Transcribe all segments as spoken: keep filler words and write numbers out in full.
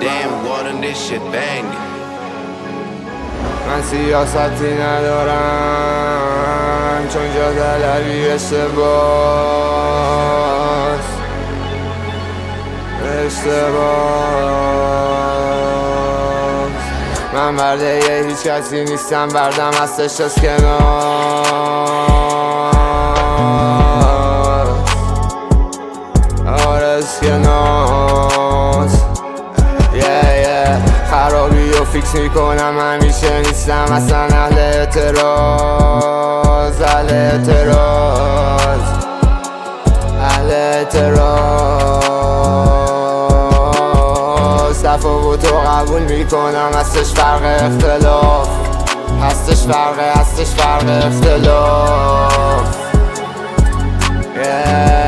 damn water, this shit banging. من سیاستی ندارم چون جا طلبی اشتباس اشتباس من برده یه هیچ کسی نیستم، بردم هستش از کنار آره از کنار yeah, yeah. خرابی و فیکس میکنم همیشه نیستم اصلا اهل اعتراض اهل اعتراض اهل اعتراض تفاوتو قبول میکنم، هستش فرق اختلاف هستش فرق هستش فرق اختلاف yeah.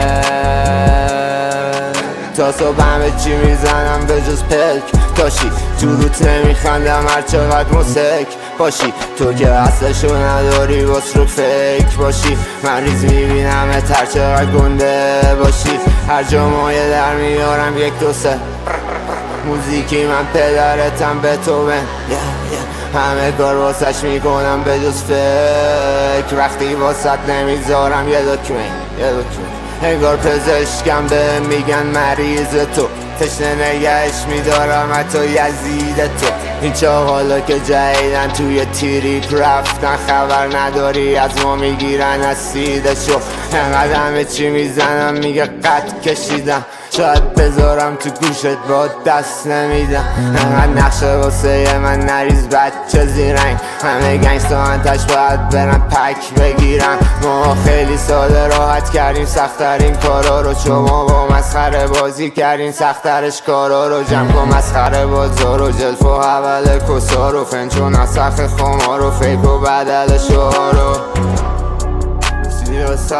تا صبح همه چی میزنم به جز پلک تاشی تو روت نمیخندم هر چقدر موسیک باشی، تو که اصلشو نداری باز رو فیک باشی. من ریز میبینم هر چقدر گنده باشی، هر جا مایه در میارم یک دو سه موزیکی من پدرتم به تو بن yeah, yeah. همه کار واسش میکنم به جز فکر، وقتی واسط نمیذارم یه دکمه یه دکمه انگار پزشکم به میگن مریض تو، تشنه نگهش میدارم حتی یزید تو. این چاقالا که جدیدن توی تریپ رفتن، خبر نداری از ما میگیرن از سیدشو. انقدر همه چی میزنم میگه قد کشیدم، شاید بذارم تو گوشت با دست نمیدم. انقدر نقشه واسه من نریز بچه زیرنگ، همه گنگستا انتش باید برم پک بگیرم. ما خیلی ساده راحت کردیم سخت‌ترین کارا رو، شما با مسخره بازی کردین سخت‌ترش کارا رو. جمع کن مسخره بازار و جلف و اول کسار و فنچون از سخت خمار و فیک و بدل شعار و سیاست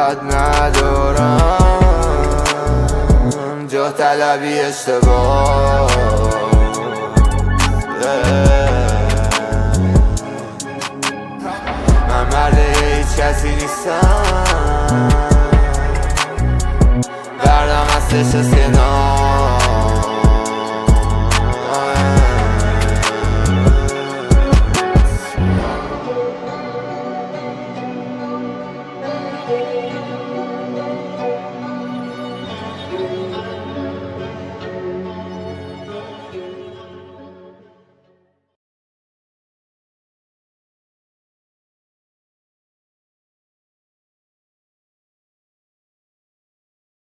ندارم جا طلبی اشتباه من مرد هیچ کسی نیستم، بردم هستش از کنار